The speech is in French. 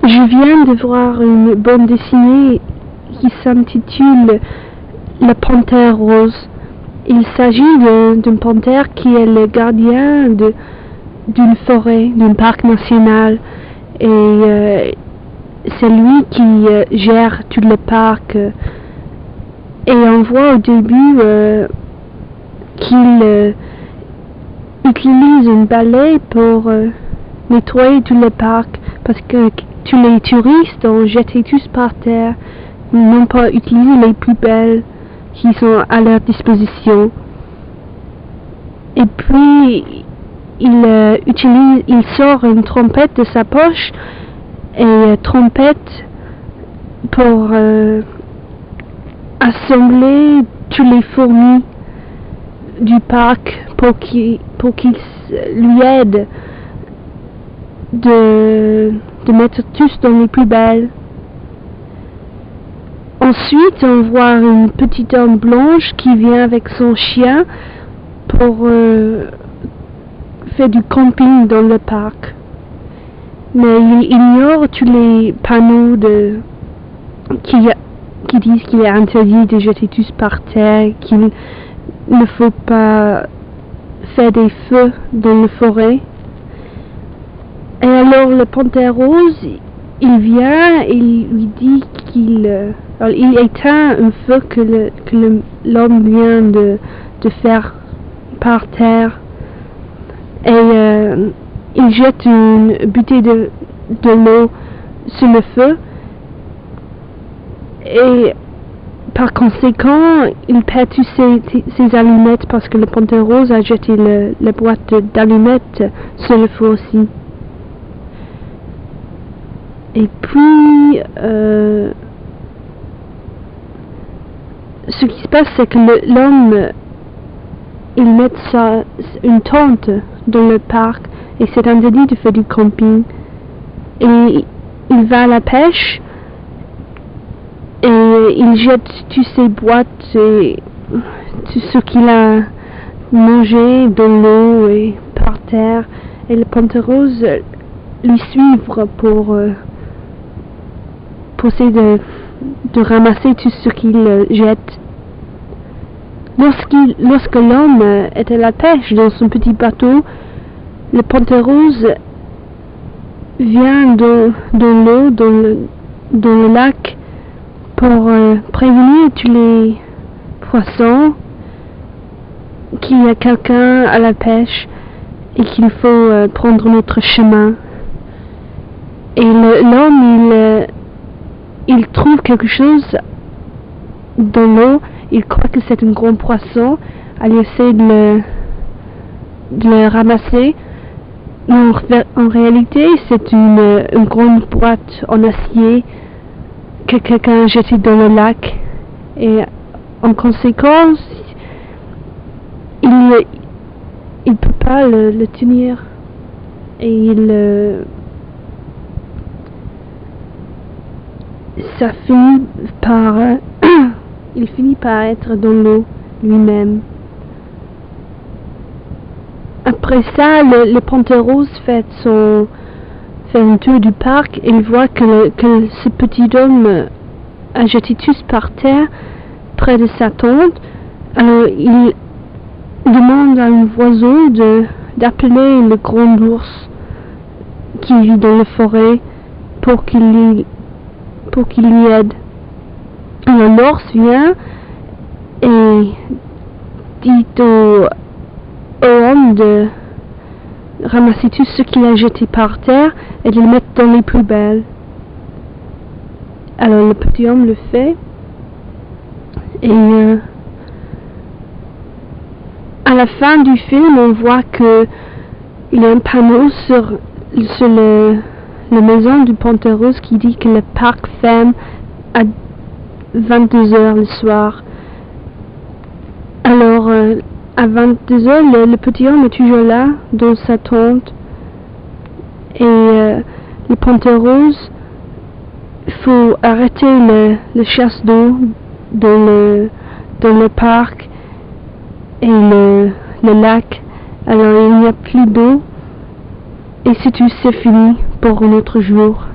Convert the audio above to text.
Je viens de voir une bande dessinée qui s'intitule La Panthère Rose. Il s'agit d'une panthère qui est le gardien d'une forêt, d'un parc national. Et c'est lui qui gère tout le parc. Et on voit au début qu'il utilise une balai pour nettoyer tout le parc parce que tous les touristes ont jeté tous par terre, n'ont pas utilisé les poubelles qui sont à leur disposition. Et puis il sort une trompette de sa poche et trompette pour assembler tous les fourmis du parc pour qu'ils lui aident de mettre tous dans les poubelles. Ensuite, on voit une petite homme blanche qui vient avec son chien pour faire du camping dans le parc. Mais il ignore tous les panneaux qui disent qu'il est interdit de jeter tous par terre, qu'il ne faut pas faire des feux dans la forêt. Et alors le panthère rose, il vient et il lui dit qu'il éteint un feu que l'homme vient de faire par terre. Et il jette une bouteille de l'eau sur le feu. Et par conséquent, il perd tous ses allumettes parce que le panthère rose a jeté la boîte d'allumettes sur le feu aussi. Et puis, ce qui se passe, c'est que l'homme, il met une tente dans le parc et c'est interdit de faire du camping. Et il va à la pêche et il jette toutes ses boîtes et tout ce qu'il a mangé dans l'eau et par terre. Et le panthère rose lui suivre pour essayer de ramasser tout ce qu'il jette. Lorsque l'homme est à la pêche dans son petit bateau, le panthère rose vient dans l'eau, dans le lac, pour prévenir tous les poissons qu'il y a quelqu'un à la pêche et qu'il faut prendre notre chemin. Et l'homme, il trouve quelque chose dans l'eau, il croit que c'est un gros poisson, il essaie de le ramasser, mais en réalité c'est une grande boîte en acier que quelqu'un a jeté dans le lac, et en conséquence il peut pas le tenir, et ça finit par il finit par être dans l'eau lui-même. Après ça, le panthère rose fait un tour du parc et il voit que ce petit homme a jeté tous par terre près de sa tente. Alors il demande à un oiseau d'appeler le grand ours qui vit dans la forêt pour qu'il lui aide. Alors l'ours vient et dit au homme de ramasser tout ce qu'il a jeté par terre et de le mettre dans les poubelles. Alors le petit homme le fait et à la fin du film on voit que il y a un panneau sur la maison du panthère rose qui dit que le parc ferme à 22h le soir. Alors à 22h le petit homme est toujours là dans sa tente et le panthère rose, il faut arrêter le chasse d'eau dans le parc et le lac. Alors il n'y a plus d'eau et c'est tout, c'est fini pour un autre jour.